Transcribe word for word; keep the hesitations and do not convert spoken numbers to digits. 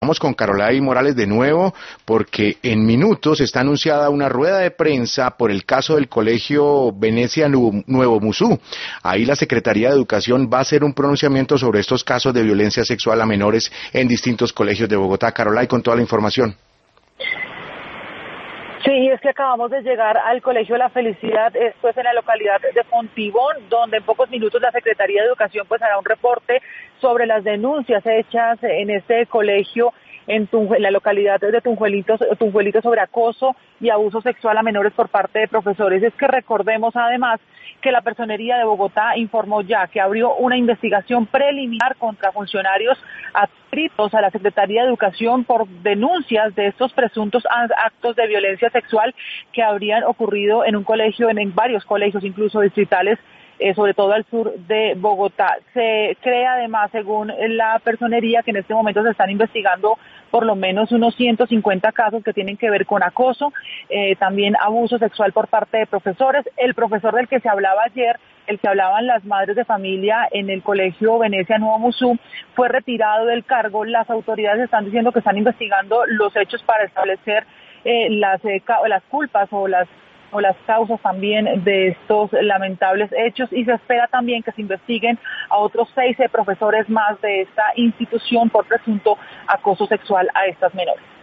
Vamos con Carolay Morales de nuevo, porque en minutos está anunciada una rueda de prensa por el caso del Colegio Venecia Nuevo Musú. Ahí la Secretaría de Educación va a hacer un pronunciamiento sobre estos casos de violencia sexual a menores en distintos colegios de Bogotá. Carolay, con toda la información. Sí, es que acabamos de llegar al Colegio La Felicidad, esto es en la localidad de Fontibón, donde en pocos minutos la Secretaría de Educación pues hará un reporte sobre las denuncias hechas en este colegio en, Tunju- en la localidad de Tunjuelitos, Tunjuelitos sobre acoso y abuso sexual a menores por parte de profesores. Es que recordemos además que la Personería de Bogotá informó ya que abrió una investigación preliminar contra funcionarios adscritos a la Secretaría de Educación por denuncias de estos presuntos actos de violencia sexual que habrían ocurrido en un colegio, en, en varios colegios, incluso distritales, eh, sobre todo al sur de Bogotá. Se cree además, según la Personería, que en este momento se están investigando por lo menos unos ciento cincuenta casos que tienen que ver con acoso, eh, también abuso sexual por parte de profesores. El profesor del que se hablaba ayer, el que hablaban las madres de familia en el Colegio Venecia Nuevo Musú, fue retirado del cargo. Las autoridades están diciendo que están investigando los hechos para establecer eh, las, eh, las culpas o las o las causas también de estos lamentables hechos, y se espera también que se investiguen a otros seis profesores más de esta institución por presunto acoso sexual a estas menores.